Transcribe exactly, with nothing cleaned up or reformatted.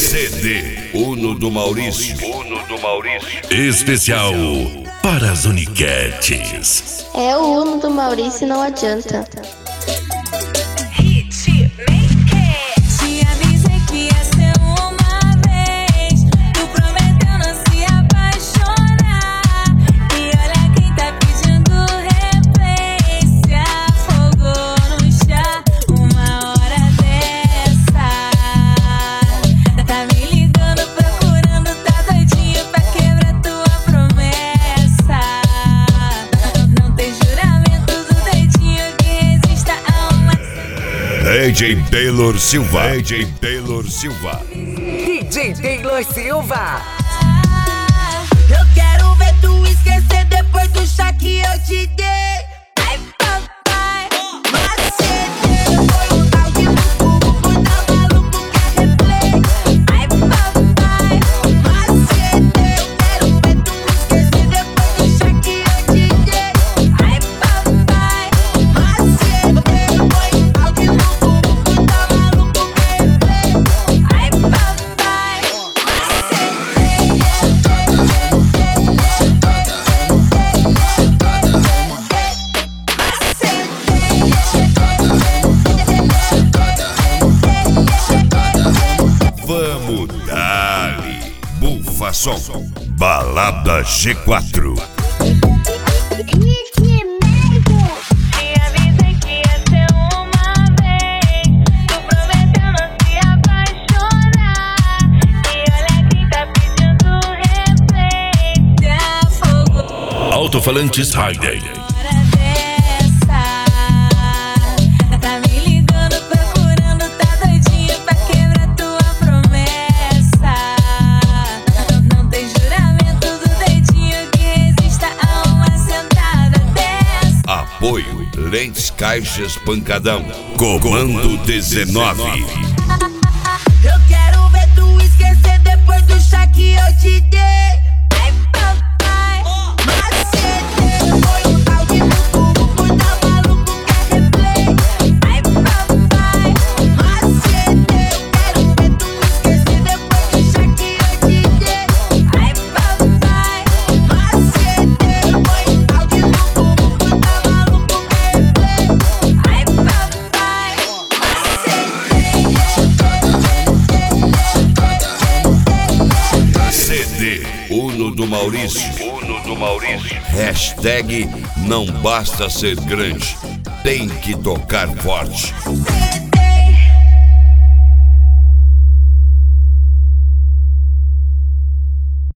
C D Uno do Maurício. Uno do Maurício. Especial para as Uniquetes. É o Uno do Maurício, não adianta. D J Taylor Silva. D J Taylor Silva. D J Taylor Silva. Eu quero ver tu esquecer depois do chá que eu te dei. Ai, papai, macete. Foi um tal de louco, tá maluco, quer replay. Ai, papai, macete. Eu quero ver tu esquecer depois do chá que eu te dei. Ai, papai, macete. Foi um tal de louco. Vamos dar-lhe Bufa Som, Balada G quatro. Alto-falantes Hayday. Apoio Lentes Caixas Pancadão. Comando dezenove. Eu quero ver tu esquecer depois do chá que eu te dei. Ai, papai, macete. Foi um tal de louco, tá maluco, quer replay. Ai, papai, macete. Eu quero ver tu esquecer depois do chá que eu te dei. Ai, papai, macete. Foi um tal de louco, tá maluco, quer replay. Ai, papai, C D Uno do Maurício. Uno do Maurício. Hashtag não basta ser grande, tem que tocar forte.